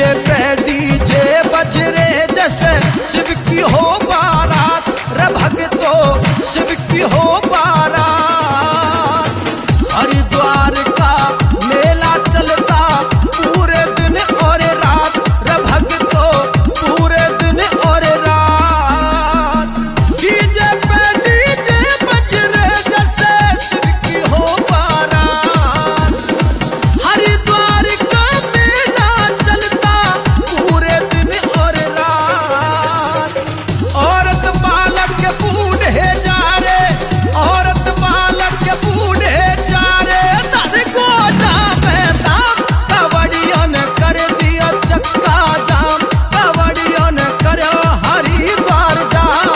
DJ पे DJ बज रे जैसे शिव की हो बारात रे भगतो, शिव की हो बारात। हरिद्वार का मेला चलता पूरे दिन और रात रे भगतो, पूरे दिन और रात। डीजे पे डीजे बज रे जैसे शिव की हो बारात। हरिद्वार का मेला चलता पूरे दिन और रात। औरत बालक के बूढ़े जा रे, औरत बालक के बूढ़े जा रे। दर को जावे दाम, कवड़ियों ने कर दिया चक्का जाम, कवड़ियों ने करो हरिद्वार जाम।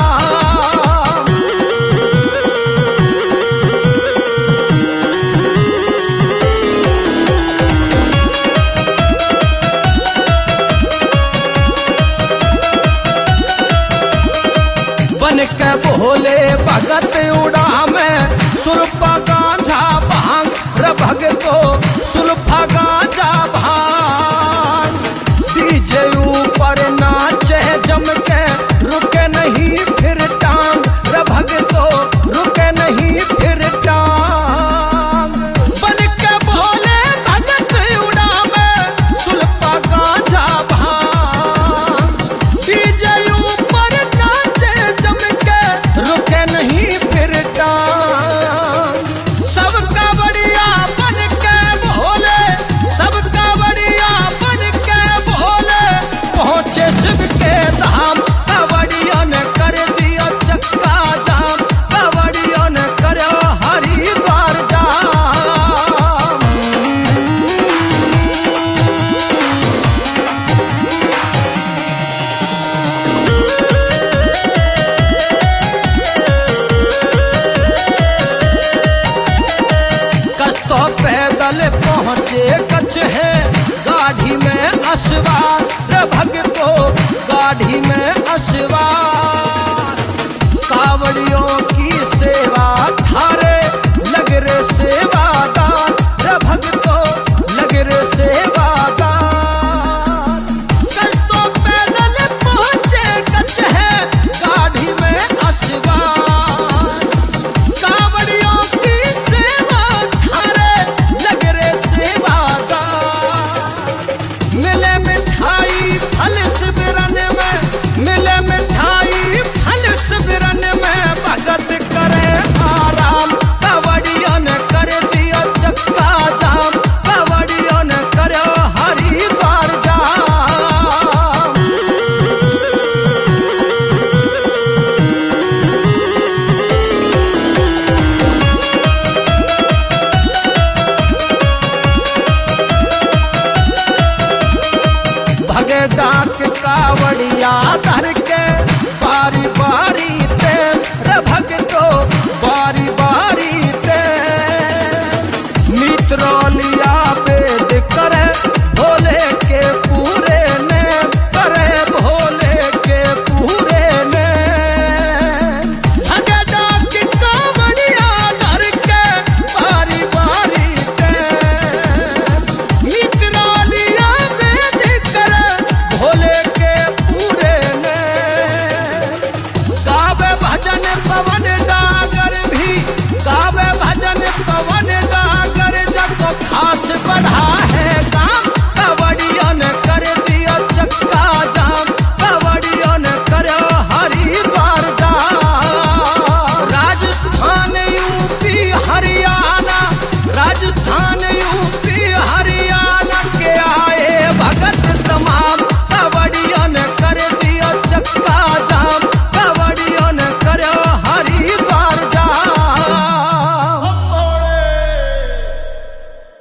बन के भोले भगत उड़ा में सुरफा गांजा भांग रे भगतो, सुरफा गांजा भांग। डीजे ऊपर नाचे जम के रुके नहीं फिर टांग रे भगतो, रुके नहीं फिर टांग। बन के भोले भगत उड़ा में सुरफा गांजा भांग। डीजे ऊपर नाचे जम के रुके नहीं फिर टांग। सबका बढ़िया बन के भोले, सबका बढ़िया बन के भोले पहुँचे शिव के धाम। कवड़ियों ने कर दिया चक्का जाम, कवड़ियों ने करो हरिद्वार जाम। कस्तो पैदल पहुँचे कछ है गाड़ी में असवार रे भगतो, गाड़ी में असवार। कावड़ियों की सेवा थारे लग रे सेवादार रे भगतो, लग रे सेवादार। कस्तो पैदल पहुँचे कछ है गाड़ी में असवार। कावड़ियों की सेवा थारे लग रे सेवादार। मिले मिठाई फल शिविरन में, मिले मिठाई फल शिविरन में भगत करे आराम। कवड़ियों ने कर दिया चक्का जाम, कवड़ियों ने करो हरिद्वार जाम। भगे डाक कावड़िया धर के बारी बारी